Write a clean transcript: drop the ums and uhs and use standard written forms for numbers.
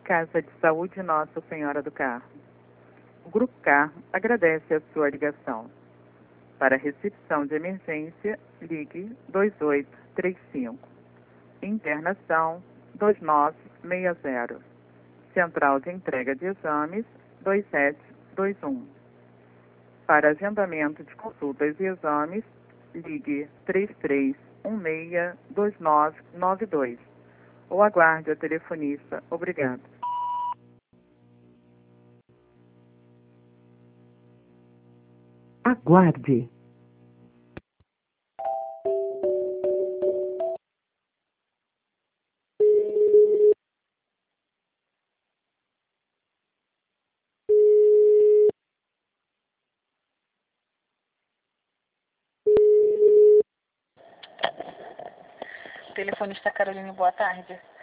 Casa de Saúde Nossa Senhora do Carmo. O Grupo Carmo agradece a sua ligação. Para recepção de emergência, ligue 2835. Internação 2960. Central de entrega de exames 2721. Para agendamento de consultas e exames, ligue 33162992 ou aguarde a telefonista. Obrigado. Aguarde. Telefonista Carolina, boa tarde.